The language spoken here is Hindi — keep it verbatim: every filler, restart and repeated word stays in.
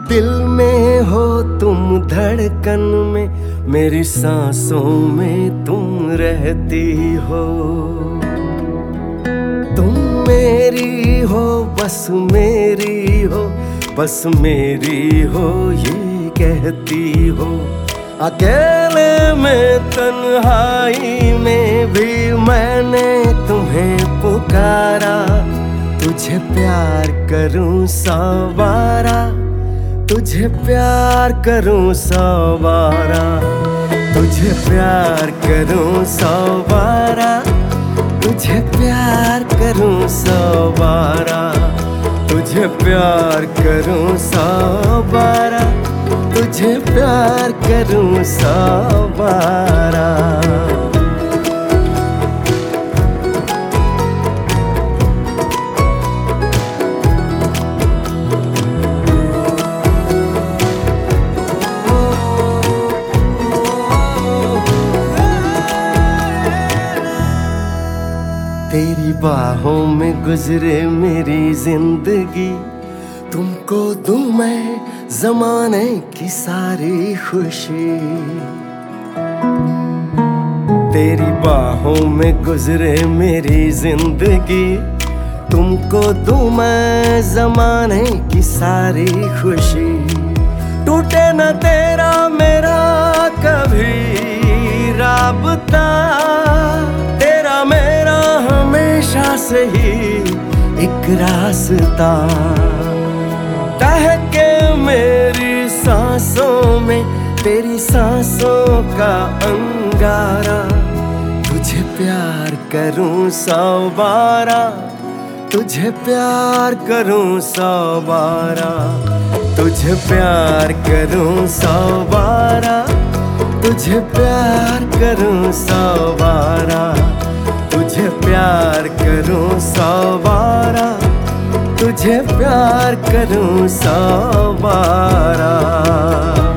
दिल में हो तुम, धड़कन में, मेरी सांसों में तुम रहती हो। तुम मेरी हो, बस मेरी हो, बस मेरी हो ये कहती हो। अकेले में, तन्हाई में भी मैंने तुम्हें पुकारा। तुझे प्यार करूं सौ बारा, तुझे प्यार करूं सौ बारा, तुझे प्यार करूं सौ बारा, तुझे प्यार करूं सौ बारा, तुझे प्यार करूं सौ बारा, तुझे प्यार करूं सौ बारा। तेरी बाहों में गुजरे मेरी जिंदगी, तुमको दूं मैं ज़माने की सारी खुशी। तेरी बाहों में गुजरे मेरी जिंदगी, तुमको दूं मैं ज़माने की सारी खुशी। टूटे न तेरा मेरा कभी राबता, तेरा मेरा हमेशा से ही एक रास्ता। टहके मेरी सांसों में तेरी सांसों का अंगारा। तुझे प्यार करूं सौ बारा, तुझे प्यार करूं सौ बारा, तुझे प्यार करूं सौ बारा, तुझे प्यार करूं सौ बारा, तुझे प्यार करूं सौ बारा, तुझे प्यार करूं सौ बारा।